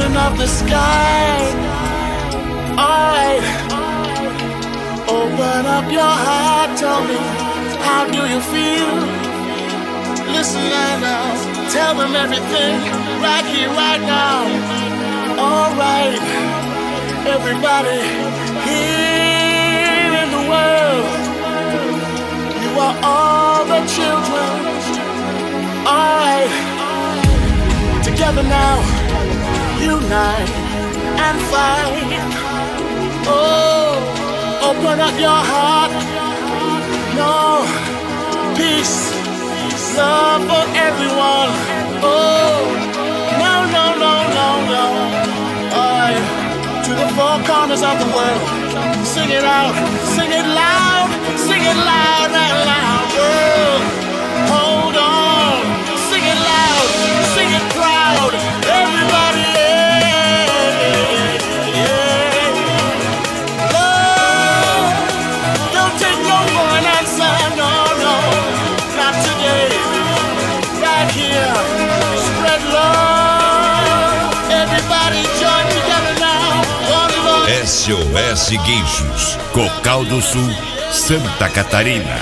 children of the sky. Alright, open up your heart, tell me, how do you feel? Listen now, tell them everything, right here, right now. Alright, everybody here in the world, you are all the children. Alright, together now, unite and fight. Oh, open up your heart. No, peace, love for everyone. Oh, no, no, no, no, no. Alright, to the four corners of the world, sing it out, sing it loud and loud. Oh, hold on, sing it loud, sing it proud, everybody. Spread love, everybody join together now. SOS Guinchos, Cocal do Sul, Santa Catarina.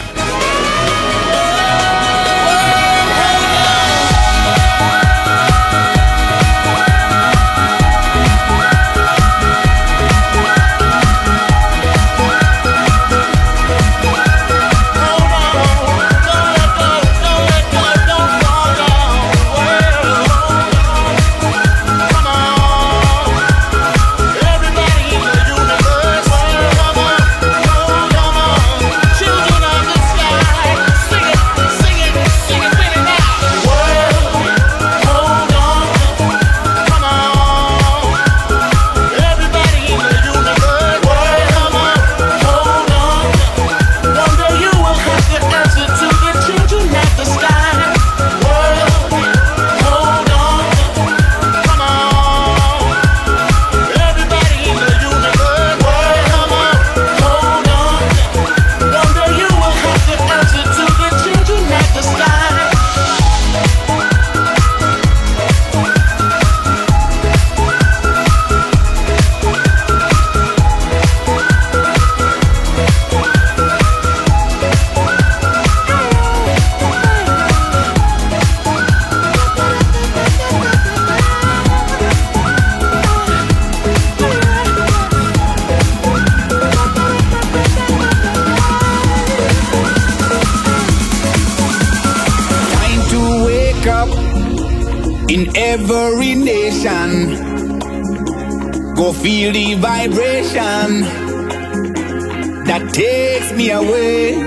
In every nation, go feel the vibration that takes me away.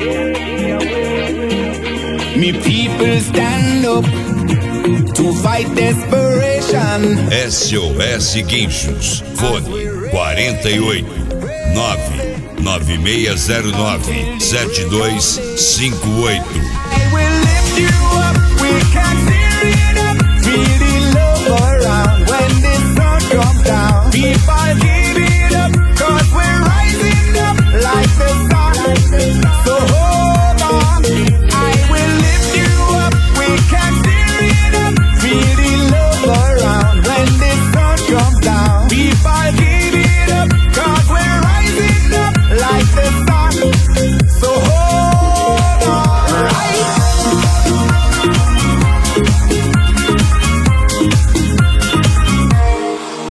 Me people stand up to fight desperation. SOS Guinchos, fone 48 99609 7258. I will lift you up, we can see.